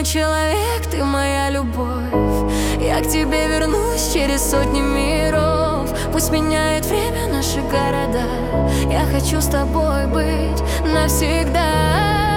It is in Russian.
мой человек, ты моя любовь. Я к тебе вернусь через сотни миров. Пусть меняет время наши города, я хочу с тобой быть навсегда.